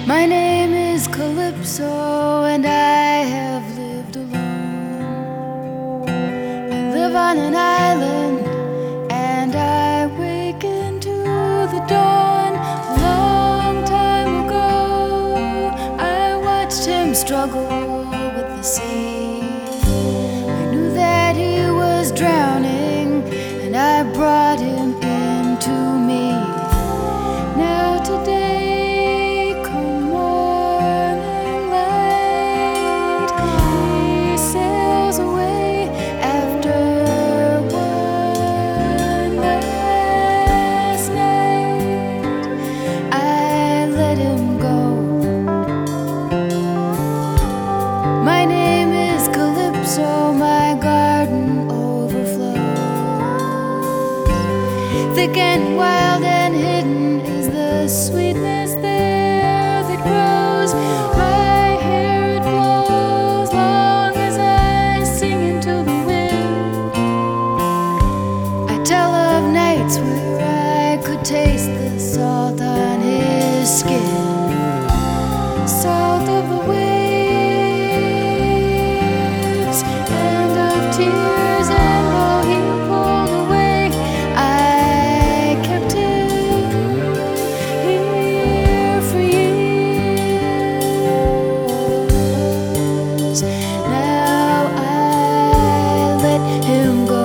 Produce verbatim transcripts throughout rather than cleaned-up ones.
My name is Calypso, and I have lived alone. I live on an island, and I wake into the dawn. A long time ago, I watched him struggle with the sea. I knew that he was drowning, and I brought him into me. Now today, so my garden overflows. Thick and wild and hidden is the sweetness there that grows. My hair it blows long as I sing into the wind. I tell of nights where I could taste the salt on his skin, salt of the wind. Tears, and though he pulled away, I kept him here for years. Now I let him go.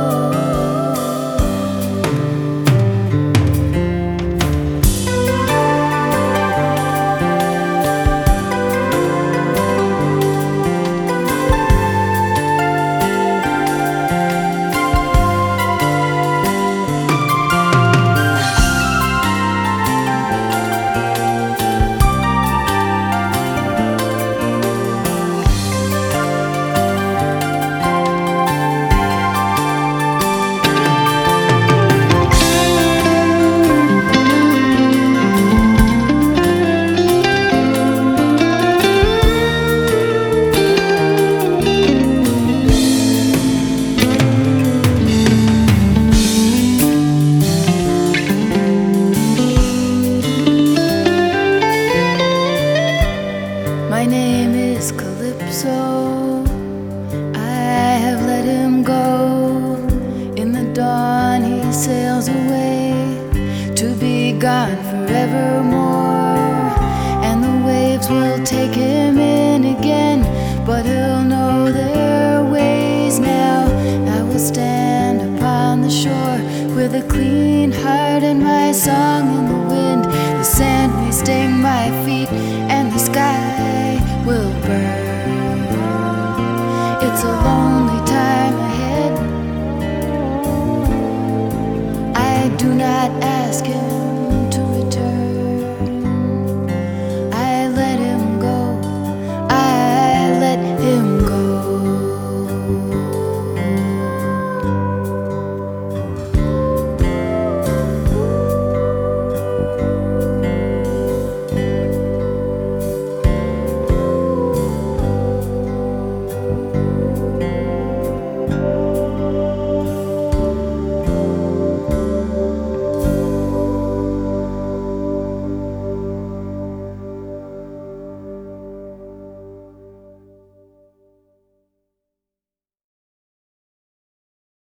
My name is Calypso, I have let him go. In the dawn he sails away, to be gone forevermore. And the waves will take him in again, but he'll know their ways now. I will stand upon the shore with a clean heart and my song in the wind. The sand may sting my feet and the sky will burn. It's a lonely time ahead. I do not ask him